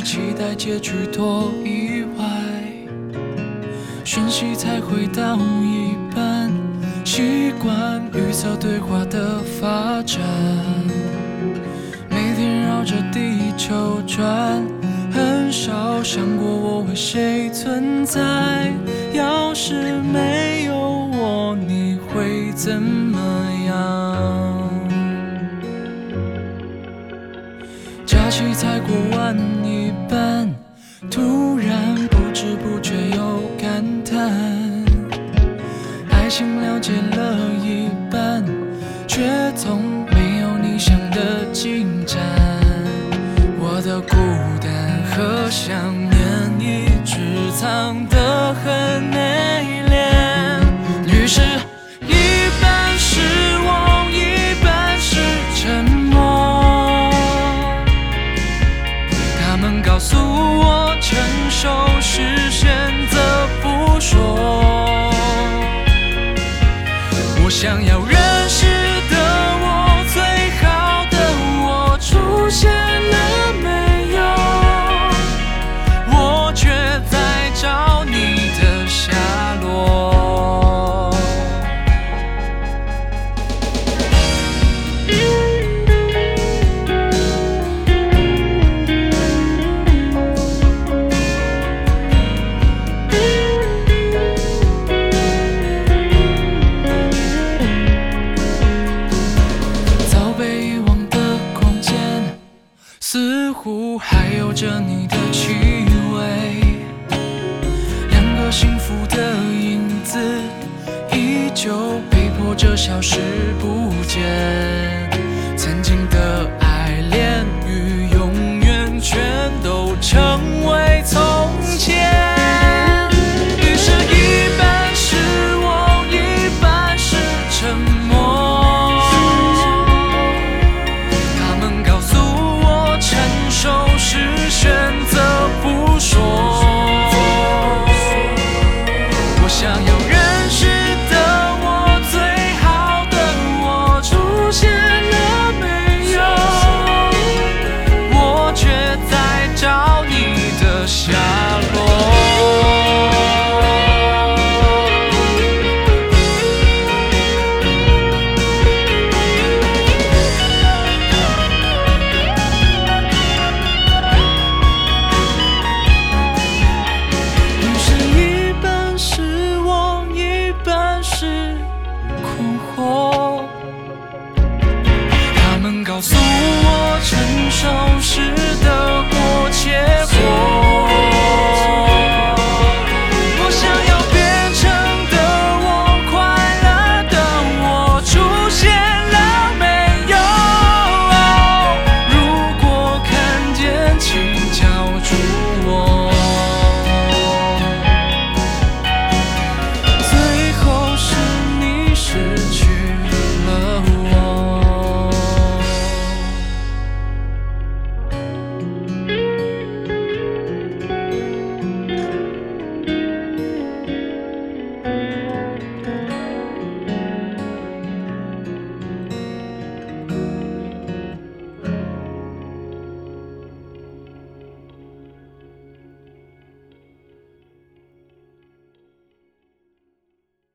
期待结局多意外，讯息才回到一半，习惯预测对话的发展，每天绕着地球转，很少想过我为谁存在。要是没有我，你会怎么样？假期才过完一半，突然不知不觉有感叹，爱情了解了一半，却总没有你想的进展。我的孤单和想念一直藏得很内敛，于是一半失望，一半是沉默。他们告诉我，成熟是选择不说。我想要认识的我，最好的我出现了没有？我却在找你的下落。似乎还有着你的气味，两个幸福的影子依旧被迫着消失不见。曾经的